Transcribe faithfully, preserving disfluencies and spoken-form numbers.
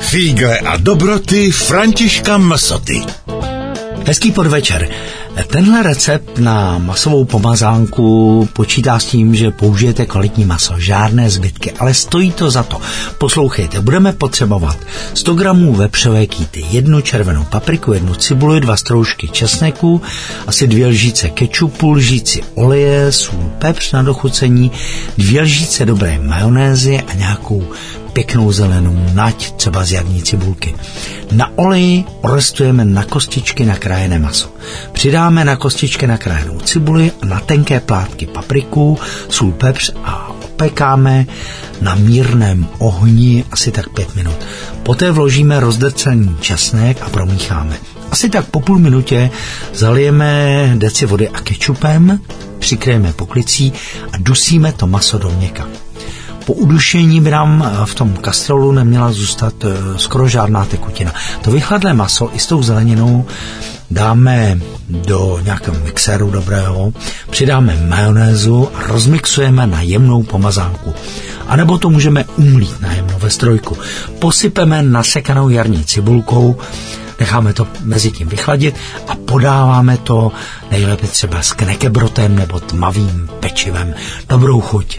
Fígle a dobroty Františka Msoty. Hezký podvečer. Tenhle recept na masovou pomazánku počítá s tím, že použijete kvalitní maso, žádné zbytky, ale stojí to za to. Poslouchejte, budeme potřebovat sto gramů vepřové kýty, jednu červenou papriku, jednu cibuli, dva stroužky česneku, asi dvě lžíce kečupu, lžíci oleje, sůl, pepř na dochucení, dvě lžíce dobré majonézy a nějakou pěknou zelenou nať, třeba z jarní cibulky. Na oleji orestujeme na kostičky nakrájené maso. Přidáme na kostičky nakrájenou cibuli a na tenké plátky papriku, sůl, pepř a opekáme na mírném ohni asi tak pět minut. Poté vložíme rozdrcený česnek a promícháme. Asi tak po půl minutě zalijeme deci vody a kečupem, přikryjeme poklicí a dusíme to maso do měka. Po udušení by nám v tom kastrolu neměla zůstat skoro žádná tekutina. To vychladlé maso i s tou zeleninou dáme do nějakého mixéru dobrého, přidáme majonézu a rozmixujeme na jemnou pomazánku. A nebo to můžeme umlít na jemno ve strojku. Posypeme nasekanou jarní cibulkou, necháme to mezi tím vychladit a podáváme to nejlépe třeba s knekebrotem nebo tmavým pečivem. Dobrou chuť.